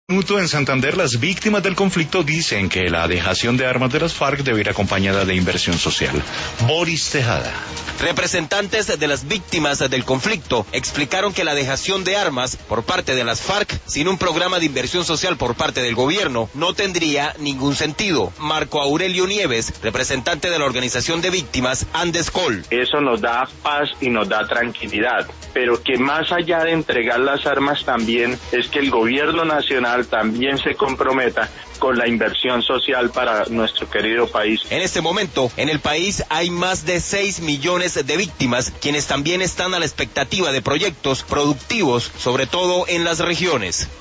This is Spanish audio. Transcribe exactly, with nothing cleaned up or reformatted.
Minuto en Santander, las víctimas del conflicto dicen que la dejación de armas de las FARC debe ir acompañada de inversión social. Boris Tejada. Representantes de las víctimas del conflicto explicaron que la dejación de armas por parte de las FARC sin un programa de inversión social por parte del gobierno no tendría ningún sentido. Marco Aurelio Nieves, representante de la organización de víctimas Andescol. Eso nos da paz y nos da tranquilidad, pero que más allá de entregar las armas también es que el gobierno nacional también se comprometa con la inversión social para nuestro querido país. En este momento, en el país hay más de seis millones de víctimas, quienes también están a la expectativa de proyectos productivos, sobre todo en las regiones.